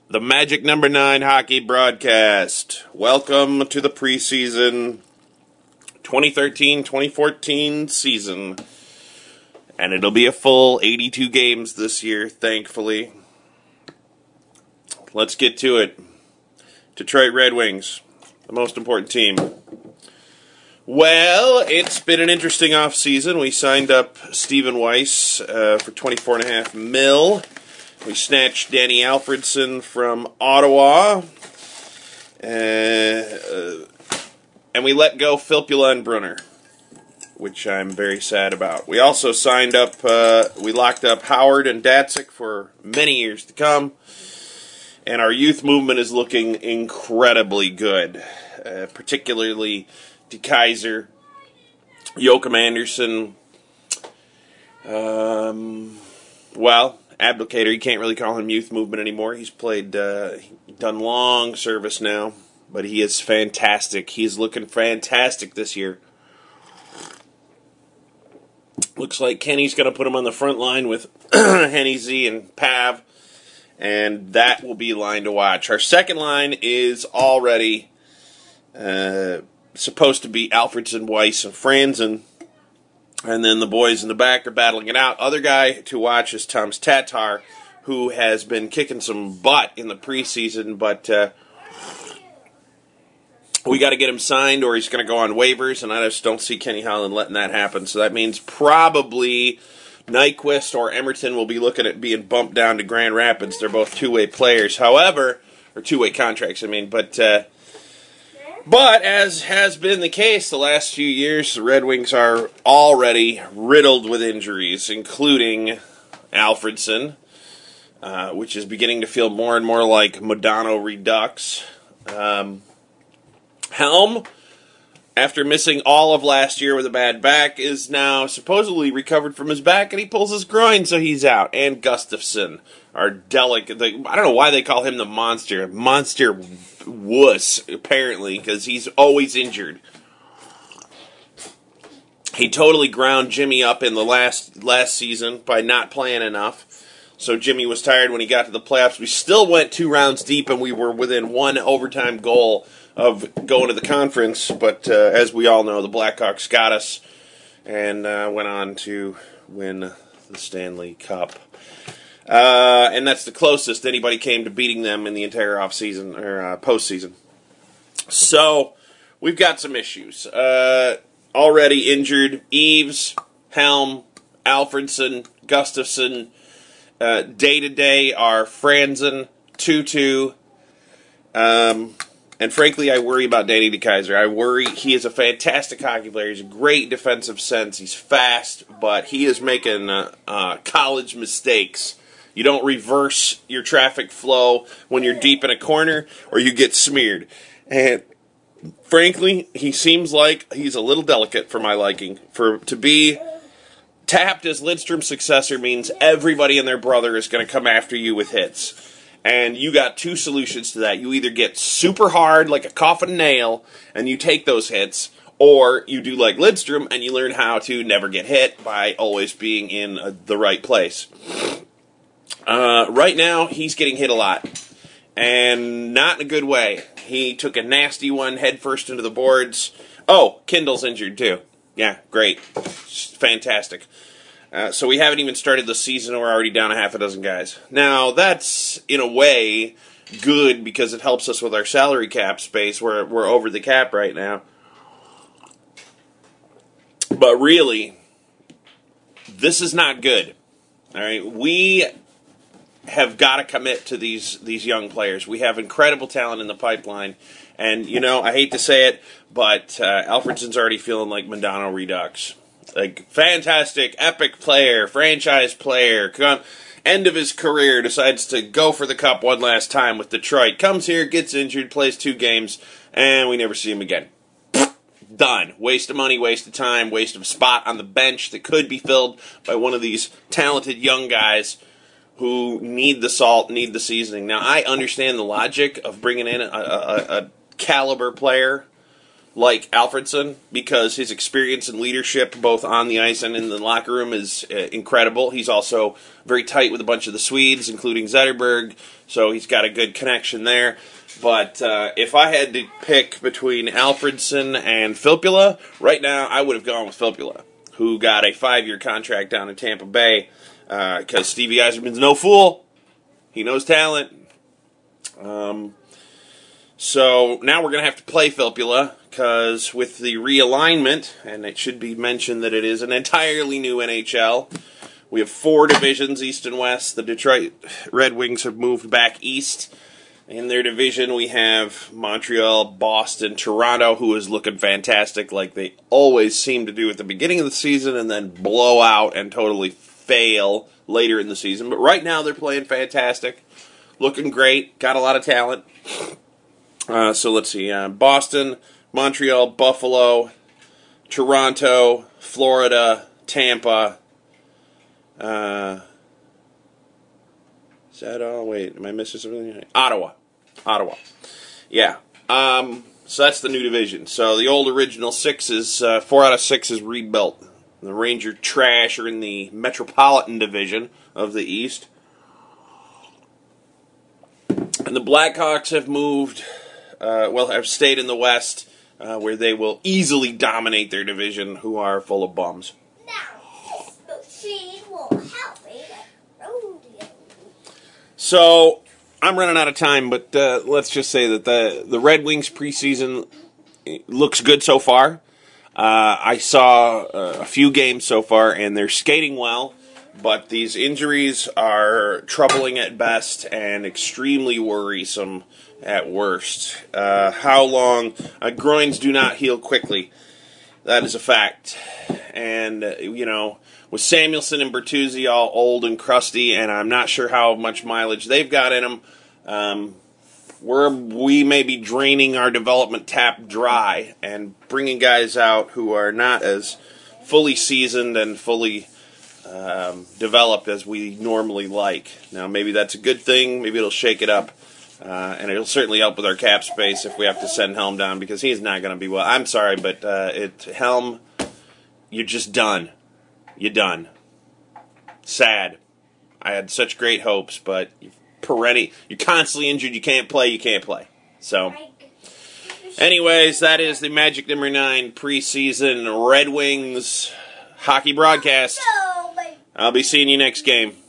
The Magic Number 9 hockey broadcast. Welcome to the preseason 2013-2014 season. And it'll be a full 82 games this year, thankfully. Let's get to it. Detroit Red Wings, the most important team. Well, it's been an interesting offseason. We signed up Stephen Weiss for $24.5 million. We snatched Danny Alfredsson from Ottawa. And we let go Filppula and Brunner, which I'm very sad about. We also signed up, we locked up Howard and Datsyuk for many years to come. And our youth movement is looking incredibly good, particularly DeKeyser, Joachim Anderson, Abdelkader. You can't really call him youth movement anymore. He's played, done long service now, but he is fantastic. He's looking fantastic this year. Looks like Kenny's going to put him on the front line with Henny Z and Pav, and that will be a line to watch. Our second line is already supposed to be Alfredsson, Weiss, and Franzen. And then the boys in the back are battling it out. Other guy to watch is Tomas Tatar, who has been kicking some butt in the preseason, but we got to get him signed or he's going to go on waivers, and I just don't see Kenny Holland letting that happen. So that means probably Nyquist or Emerton will be looking at being bumped down to Grand Rapids. They're both two-way players, however, or two-way contracts, But as has been the case the last few years, the Red Wings are already riddled with injuries, including Alfredsson, which is beginning to feel more and more like Modano Redux. Helm, after missing all of last year with a bad back, is now supposedly recovered from his back, and he pulls his groin, so he's out. And Gustafsson, our delicate, I don't know why they call him the monster wuss, apparently, because he's always injured. He totally ground Jimmy up in the last season by not playing enough. So Jimmy was tired when he got to the playoffs. We still went 2 rounds deep, and we were within 1 overtime goal of going to the conference. But as we all know, the Blackhawks got us and went on to win the Stanley Cup. And that's the closest anybody came to beating them in the entire offseason or postseason. So we've got some issues. Already injured: Eves, Helm, Alfredsson, Gustafsson. Day-to-day are Franzen, Tutu. And frankly, I worry about Danny DeKeyser. I worry. He is a fantastic hockey player. He's a great defensive sense. He's fast, but he is making college mistakes. You don't reverse your traffic flow when you're deep in a corner, or you get smeared. And frankly, he seems like he's a little delicate for my liking. To be tapped as Lidstrom's successor means everybody and their brother is going to come after you with hits. And you got 2 solutions to that. You either get super hard like a coffin nail and you take those hits, or you do like Lidstrom and you learn how to never get hit by always being in the right place. Right now, he's getting hit a lot, and not in a good way. He took a nasty one head first into the boards. Oh, Kindle's injured too. Yeah, great. Fantastic. So we haven't even started the season, and we're already down a half a dozen guys. Now, that's, in a way, good because it helps us with our salary cap space. We're over the cap right now. But really, this is not good. All right, we have got to commit to these young players. We have incredible talent in the pipeline. And, I hate to say it, but Alfredsson's already feeling like Modano Redux. Like, fantastic, epic player, franchise player, end of his career, decides to go for the cup one last time with Detroit. Comes here, gets injured, plays 2 games, and we never see him again. Done. Waste of money, waste of time, waste of a spot on the bench that could be filled by one of these talented young guys who need the salt, need the seasoning. Now, I understand the logic of bringing in a caliber player like Alfredsson because his experience and leadership both on the ice and in the locker room is incredible. He's also very tight with a bunch of the Swedes, including Zetterberg, so he's got a good connection there. But if I had to pick between Alfredsson and Filppula, right now I would have gone with Filppula, who got a 5-year contract down in Tampa Bay because Stevie Yzerman's no fool. He knows talent. So now we're going to have to play Filppula because with the realignment, and it should be mentioned that it is an entirely new NHL, we have 4 divisions, East and West. The Detroit Red Wings have moved back east. In their division, we have Montreal, Boston, Toronto, who is looking fantastic like they always seem to do at the beginning of the season and then blow out and totally fail later in the season. But right now they're playing fantastic, looking great, got a lot of talent. So let's see, Boston, Montreal, Buffalo, Toronto, Florida, Tampa. Is that all? Wait, am I missing something? Ottawa. Yeah. So that's the new division. So the old original 6 is 4 out of 6 is rebuilt. The Ranger Trash are in the Metropolitan Division of the East. And the Blackhawks have moved, have stayed in the West, where they will easily dominate their division, who are full of bums. Now, she will help me at rodeo. So, I'm running out of time, but let's just say that the Red Wings preseason looks good so far. I saw a few games so far, and they're skating well. But these injuries are troubling at best and extremely worrisome at worst. How long? Groins do not heal quickly. That is a fact. And, with Samuelsson and Bertuzzi all old and crusty, and I'm not sure how much mileage they've got in them, we may be draining our development tap dry and bringing guys out who are not as fully seasoned and fully developed as we normally like. Now, maybe that's a good thing. Maybe it'll shake it up. And it'll certainly help with our cap space if we have to send Helm down because he's not going to be well. I'm sorry, but Helm, you're just done. You're done. Sad. I had such great hopes, but you're constantly injured. You can't play. So, anyways, that is the Magic number 9 preseason Red Wings hockey broadcast. I'll be seeing you next game.